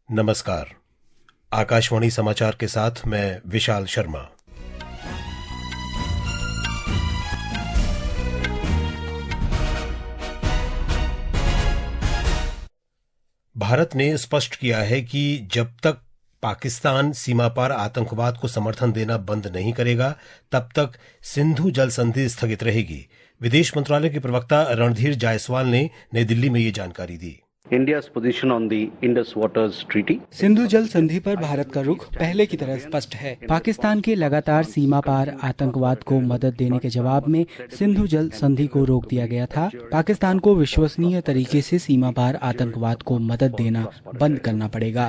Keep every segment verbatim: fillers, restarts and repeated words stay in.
नमस्कार। आकाशवाणी समाचार के साथ मैं विशाल शर्मा। भारत ने स्पष्ट किया है कि जब तक पाकिस्तान सीमा पार आतंकवाद को समर्थन देना बंद नहीं करेगा, तब तक सिंधु जल संधि स्थगित रहेगी। विदेश मंत्रालय के प्रवक्ता रणधीर जायसवाल ने नई दिल्ली में ये जानकारी दी। India's position on the Indus Waters Treaty. Sindhu जल संधि पर भारत का रुख पहले की तरह स्पष्ट है। पाकिस्तान के लगातार सीमा पार आतंकवाद को मदद देने के जवाब में सिंधु जल संधि को रोक दिया गया था। पाकिस्तान को विश्वसनीय तरीके से सीमा पार आतंकवाद को मदद देना बंद करना पड़ेगा।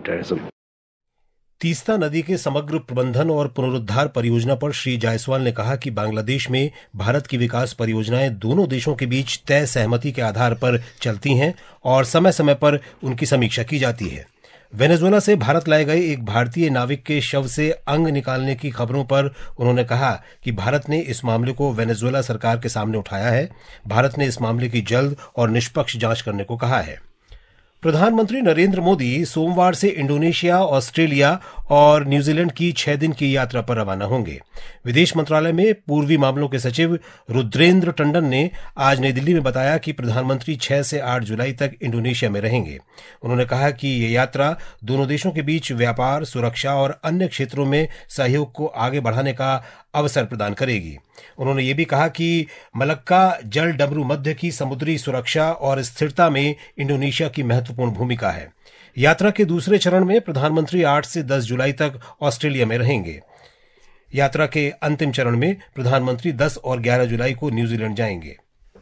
तीस्ता नदी के समग्र प्रबंधन और पुनरुद्धार परियोजना पर श्री जायसवाल ने कहा कि बांग्लादेश में भारत की विकास परियोजनाएं दोनों देशों के बीच तय सहमति के आधार पर चलती हैं और समय समय पर उनकी समीक्षा की जाती है। वेनेजुएला से भारत लाए गए एक भारतीय नाविक के शव से अंग निकालने की खबरों पर उन्होंने कहा कि भारत ने इस मामले को वेनेजुएला सरकार के सामने उठाया है। भारत ने इस मामले की जल्द और निष्पक्ष जांच करने को कहा है। प्रधानमंत्री नरेंद्र मोदी सोमवार से इंडोनेशिया, ऑस्ट्रेलिया और न्यूजीलैंड की छह दिन की यात्रा पर रवाना होंगे। विदेश मंत्रालय में पूर्वी मामलों के सचिव रुद्रेंद्र टंडन ने आज नई दिल्ली में बताया कि प्रधानमंत्री छह से आठ जुलाई तक इंडोनेशिया में रहेंगे। उन्होंने कहा कि ये यात्रा दोनों देशों के बीच व्यापार, सुरक्षा और अन्य क्षेत्रों में सहयोग को आगे बढ़ाने का अवसर प्रदान करेगी। उन्होंने ये भी कहा कि मलक्का जल डमरू मध्य की समुद्री सुरक्षा और स्थिरता में इंडोनेशिया की महत्वपूर्ण भूमिका है। यात्रा के दूसरे चरण में प्रधानमंत्री आठ से दस जुलाई तक ऑस्ट्रेलिया में रहेंगे। यात्रा के अंतिम चरण में प्रधानमंत्री दस और ग्यारह जुलाई को न्यूजीलैंड जाएंगे।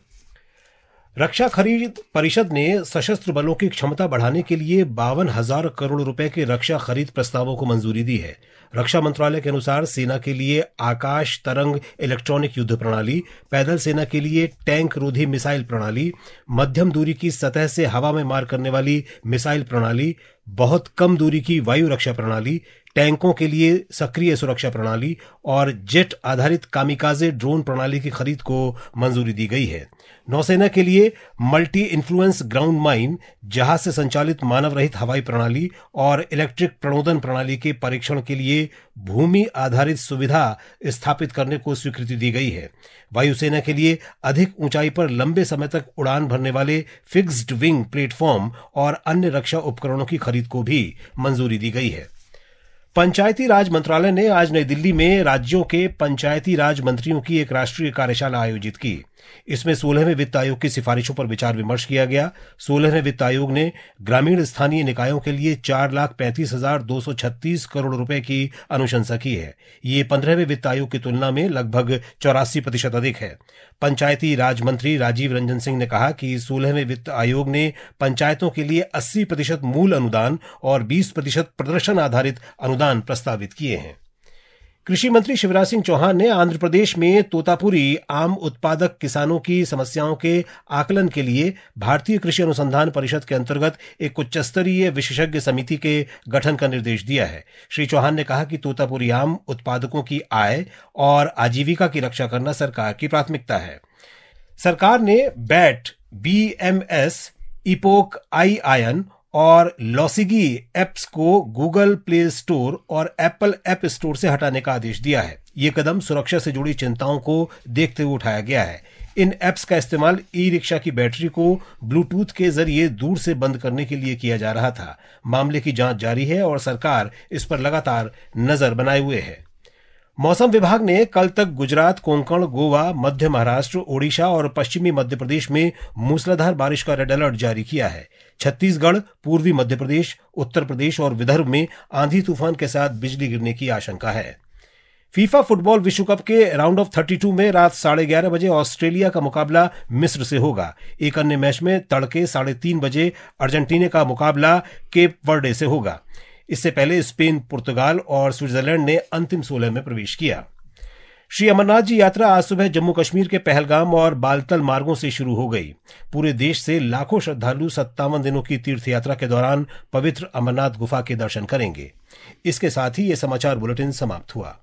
रक्षा खरीद परिषद ने सशस्त्र बलों की क्षमता बढ़ाने के लिए बावन हजार करोड़ रुपए के रक्षा खरीद प्रस्तावों को मंजूरी दी है। रक्षा मंत्रालय के अनुसार सेना के लिए आकाश तरंग इलेक्ट्रॉनिक युद्ध प्रणाली, पैदल सेना के लिए टैंक रोधी मिसाइल प्रणाली, मध्यम दूरी की सतह से हवा में मार करने वाली मिसाइल प्रणाली, बहुत कम दूरी की वायु रक्षा प्रणाली, टैंकों के लिए सक्रिय सुरक्षा प्रणाली और जेट आधारित कामिकाजे ड्रोन प्रणाली की खरीद को मंजूरी दी गई है। नौसेना के लिए मल्टी इन्फ्लुएंस ग्राउंड माइन, जहाज से संचालित मानव रहित हवाई प्रणाली और इलेक्ट्रिक प्रणोदन प्रणाली के परीक्षण के लिए भूमि आधारित सुविधा स्थापित करने को स्वीकृति दी गई है। वायुसेना के लिए अधिक ऊंचाई पर लंबे समय तक उड़ान भरने वाले फिक्स्ड विंग प्लेटफॉर्म और अन्य रक्षा उपकरणों की खरीद को भी मंजूरी दी गई है। पंचायती राज मंत्रालय ने आज नई दिल्ली में राज्यों के पंचायती राज मंत्रियों की एक राष्ट्रीय कार्यशाला आयोजित की। इसमें सोलहवें वित्त आयोग की सिफारिशों पर विचार विमर्श किया गया। सोलहवें वित्त आयोग ने ग्रामीण स्थानीय निकायों के लिए चार लाख पैंतीस हजार दो सौ छत्तीस करोड़ रुपए की अनुशंसा की है। ये पंद्रहवें वित्त आयोग की तुलना में लगभग चौरासी प्रतिशत अधिक है। पंचायती राज मंत्री राजीव रंजन सिंह ने कहा कि सोलहवें वित्त आयोग ने पंचायतों के लिए अस्सी प्रतिशत मूल अनुदान और बीस प्रतिशत प्रदर्शन आधारित अनुदान प्रस्तावित किए हैं। कृषि मंत्री शिवराज सिंह चौहान ने आंध्र प्रदेश में तोतापुरी आम उत्पादक किसानों की समस्याओं के आकलन के लिए भारतीय कृषि अनुसंधान परिषद के अंतर्गत एक उच्च स्तरीय विशेषज्ञ समिति के गठन का निर्देश दिया है। श्री चौहान ने कहा कि तोतापुरी आम उत्पादकों की आय और आजीविका की रक्षा करना सरकार की प्राथमिकता है। सरकार ने BAT, B M S, epoch I ion और लॉसिगी ऐप्स को गूगल प्ले स्टोर और एप्पल ऐप स्टोर से हटाने का आदेश दिया है। ये कदम सुरक्षा से जुड़ी चिंताओं को देखते हुए उठाया गया है। इन ऐप्स का इस्तेमाल ई रिक्शा की बैटरी को ब्लूटूथ के जरिए दूर से बंद करने के लिए किया जा रहा था। मामले की जांच जारी है और सरकार इस पर लगातार नजर बनाए हुए है। मौसम विभाग ने कल तक गुजरात, कोंकण, गोवा, मध्य महाराष्ट्र, ओडिशा और पश्चिमी मध्य प्रदेश में मूसलाधार बारिश का रेड अलर्ट जारी किया है। छत्तीसगढ़, पूर्वी मध्य प्रदेश, उत्तर प्रदेश और विदर्भ में आंधी तूफान के साथ बिजली गिरने की आशंका है। फीफा फुटबॉल विश्व कप के राउंड ऑफ थर्टी टू में रात साढ़े ग्यारह बजे ऑस्ट्रेलिया का मुकाबला मिस्र से होगा। एक अन्य मैच में तड़के साढ़े तीन बजे अर्जेंटीना का मुकाबला केप वर्डे से होगा। इससे पहले स्पेन, पुर्तगाल और स्विट्जरलैंड ने अंतिम सोलह में प्रवेश किया। श्री अमरनाथ जी यात्रा आज सुबह जम्मू कश्मीर के पहलगाम और बालतल मार्गों से शुरू हो गई। पूरे देश से लाखों श्रद्धालु सत्तावन दिनों की तीर्थ यात्रा के दौरान पवित्र अमरनाथ गुफा के दर्शन करेंगे। इसके साथ ही ये समाचार बुलेटिन समाप्त हुआ।